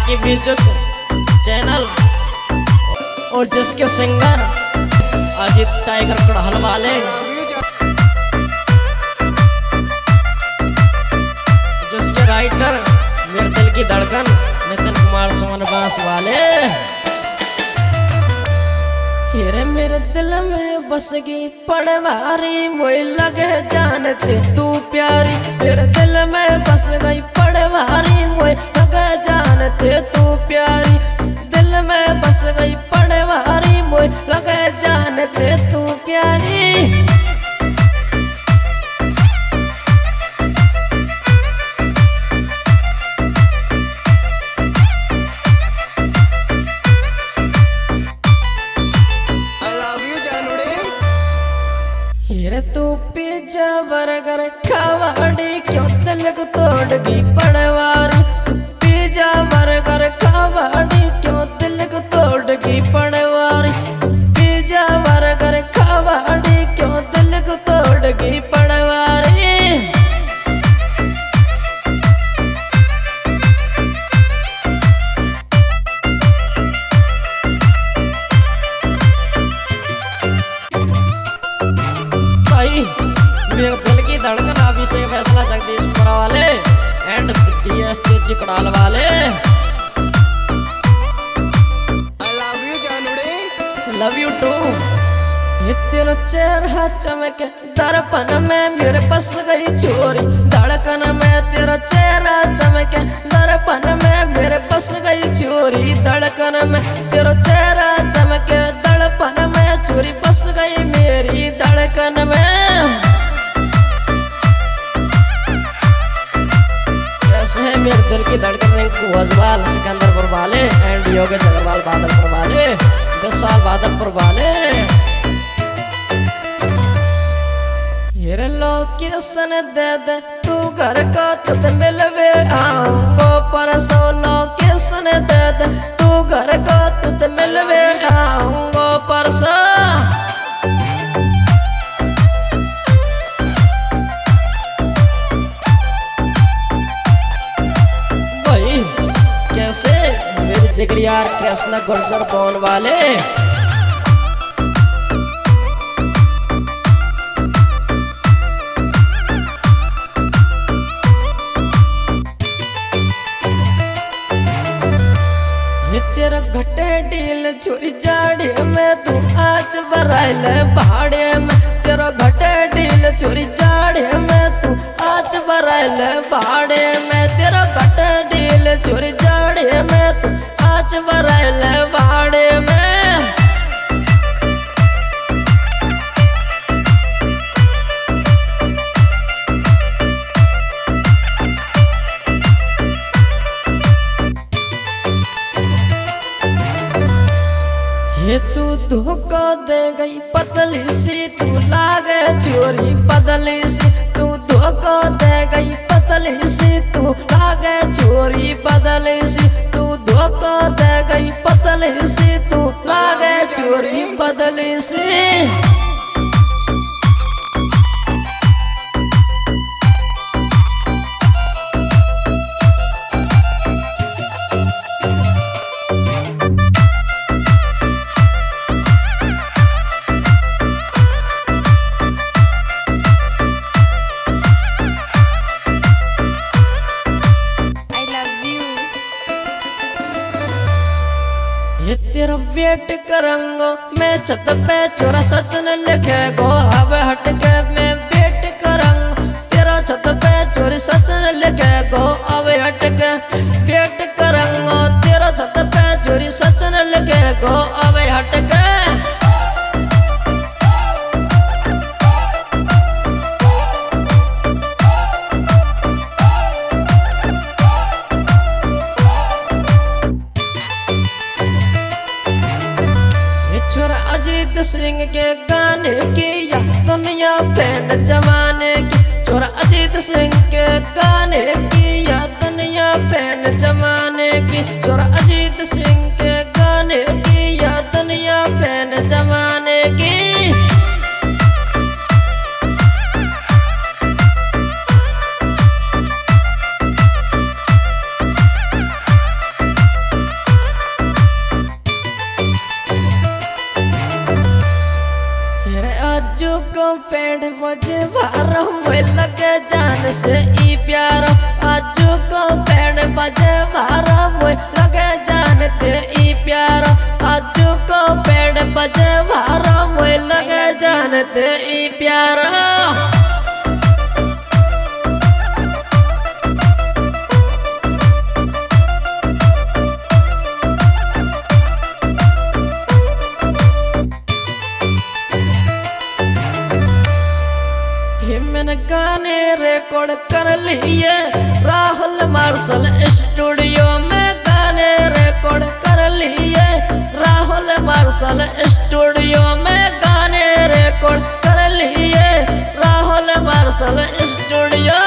की music channel और जिसके सिंगर अजीत टाइगर कड़हल वाले, जिसके राइटर मेरे दिल की धड़कन नितिन कुमार सुमन बांस वाले। मेरे दिल में बस गई पड़वारी, मोई लगे जानते तू प्यारी। मेरे दिल में बस गई पड़वारी, मोई लगे जानते तू प्यारी। दिल में बस गई पड़वारी, मोई लगे जानते तू प्यारी। तू पिज्जा बर्गर खावाड़ी, क्यों दिल को तोड़ गई पड़वारी। पिज्जा बर्गर खावाड़ी, क्यों दिल को तोड़ गई पड़वारी। पिज्जा बर्गर खावाड़ी, क्यों दिल को तोड़ गई पड़वारी। मेरे दिल की धड़कन अभिषेक फैसला जगदीशपुरा वाले एंड DSTG कड़ाल वाले। I love you जानूड़े, लव यू टू। ये तेरा चेहरा चमके दर्पण में मेरे बस गई चोरी। धड़कन में तेरा चेहरा चमके दर्पण में मेरे बस गई चोरी। धड़कन में तेरा चेहरा चमके दर्पण में चोरी बस गई मेरी धड़कन में। है मेरे दिल की धड़कन रिंकू अजवाल सिकंदरपुर वाले एंड योगेश अग्रवाल बादलपुर वाले, विशाल बादलपुर वाले। लोकेशन दे दे तू घर का तुझ मिलवे आऊंगो परसों। लोकेशन दे दे तू घर का तुझ मिलवे आऊंगो परसों। कैसे मेरे जिगरियार कृष्ण गुर्जर बोन वाले। ये तेरा घटे डील चोरी जाड़े में तू आज बराइल भाड़े में। तेरा घटे डील चोरी जाड़े में तू आज बराइल भाड़े में। तेरा घटे डील चोरी जाड़े में तू आज बराइल भाड़े में। ये तू धोखा दे गई पतली सी, तू लागे चोरी बदली सी। तू धोखा दे गई पतली सी, तू लागे चोरी बदली सी। तू धोखा दे गई पतली सी, तू लागे चोरी बदली सी। ये तेरा वेट करूंगा मैं छत पे चोरा सचन लिखे गो। अब हट के मैं वेट करूंगा तेरा छत पे चोरी सचन लिखे गो। अब हट के वेट करूंगा तेरा छत पे चोरी सचन लिखे गो। अब हट के छोरा अजीत सिंह के गाने की या दुनिया फैन जमाने की। छोरा अजीत सिंह के गाने की या दुनिया फैन जमाने की। छोरा अजीत सिंह के गाने की या दुनिया फैन जमाने की। पेड़ मुझे भारो मोय लगे जान से ई प्यारो आज को पेड़ मुझे भारो मोय लगे जान ते ई प्यारो आज को पेड़ मुझे भारो मोय लगे जान ते ई प्यारो मैंने गाने रिकॉर्ड कर लिए राहुल मार्शल स्टूडियो में गाने रिकॉर्ड कर लिए राहुल मार्शल स्टूडियो में गाने रिकॉर्ड कर लिए राहुल मार्शल स्टूडियो